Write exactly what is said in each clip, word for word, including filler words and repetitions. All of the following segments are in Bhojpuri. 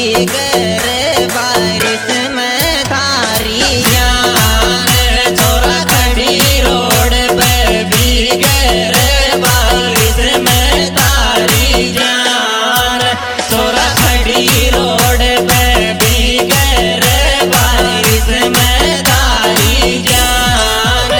भीगे बारिश में थारी जान। छोरा खड़ी रोड पे भीगे बारिश में थारी जान। छोरा खड़ी रोड पे भीगे बारिश में थारी जान।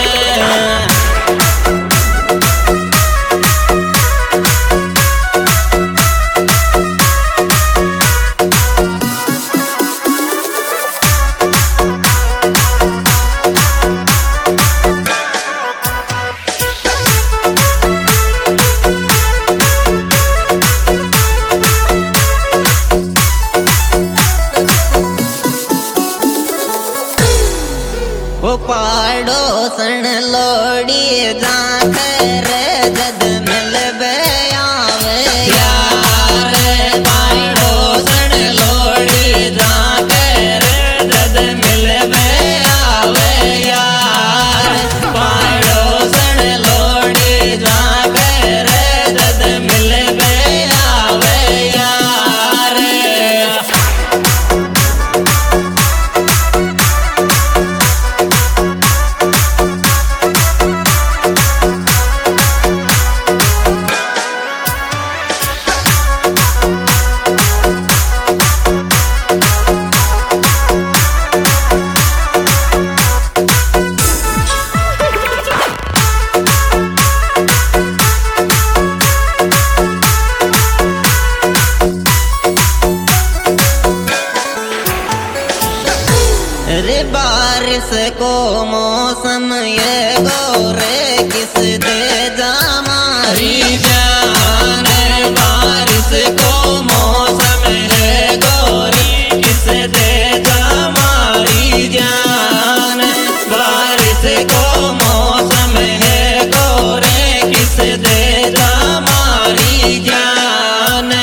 वो पाड़ोसन लोड़ी जाकर जद मिल बे आवे यार। पाड़ोसन लोड़ी जाकर जद मिल बे आवे यार। पाड़ोसन लोड़ी जाकर जद मिल बे आवे यार। रे बारिश को मौसम ये गोरे किस दे जा मारी जान। बारिश को मौसम है गोरी किस दे जा मारी जान। बारिश को मौसम है गोरे किस दे जा मारी जान।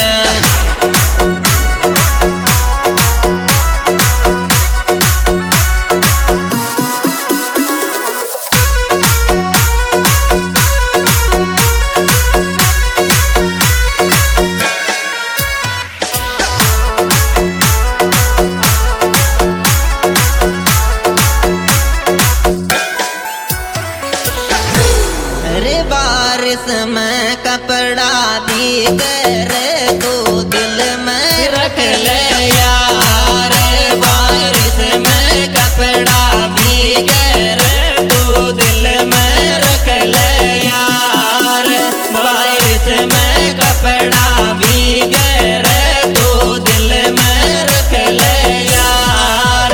रे बारिश में कपड़ा भीगे रे तू दिल में रख ले यार। बारिश में कपड़ा भीगे रे तू दिल में रख ले यार। बारिश में कपड़ा भीगे रे तू दिल में रख ले यार।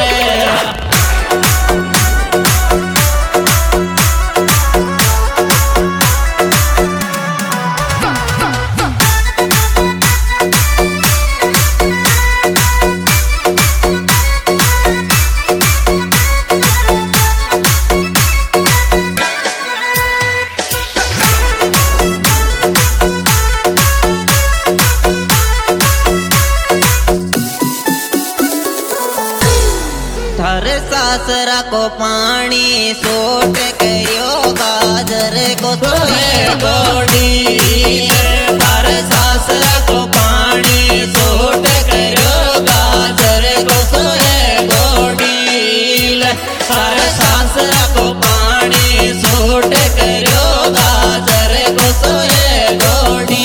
थारे सासरा को पानी सोट करियो गाजर को सोए गोडी। थारे सासरा को पानी सोट करियो गाजर को सोए गोडी। थारे सासरा को पानी सोट करियो गाजर को सोए गोडी।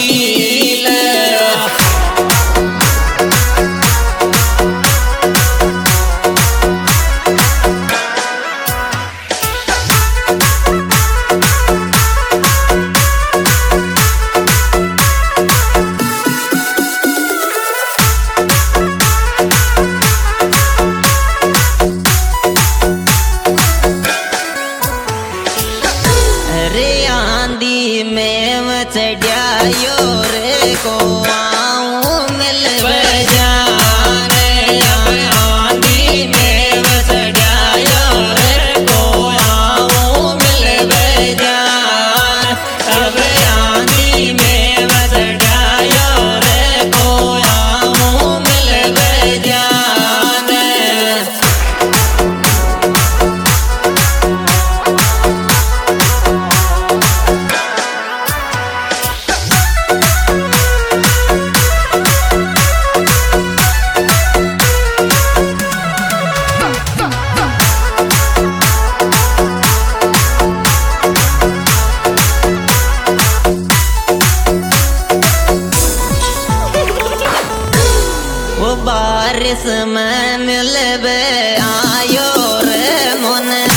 वो बारिश में मिलबे आयो रे मोने